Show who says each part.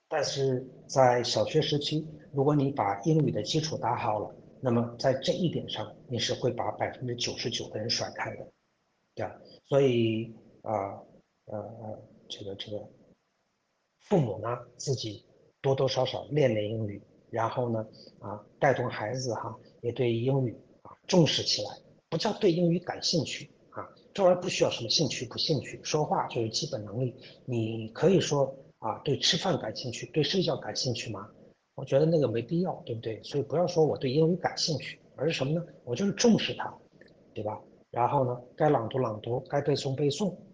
Speaker 1: 但是在小学时期，如果你把英语的基础打好了，那么在这一点上，你是会把99%的人甩开的，对吧？所以这个父母呢自己多多少少练练英语，然后呢带动孩子也对英语重视起来，不叫对英语感兴趣这玩意儿不需要什么兴趣不兴趣，说话就是基本能力。你可以说对吃饭感兴趣，对睡觉感兴趣吗？我觉得那个没必要，对不对？所以不要说我对英语感兴趣，而是什么呢？我就是重视它，对吧？然后呢，该朗读朗读，该背诵背诵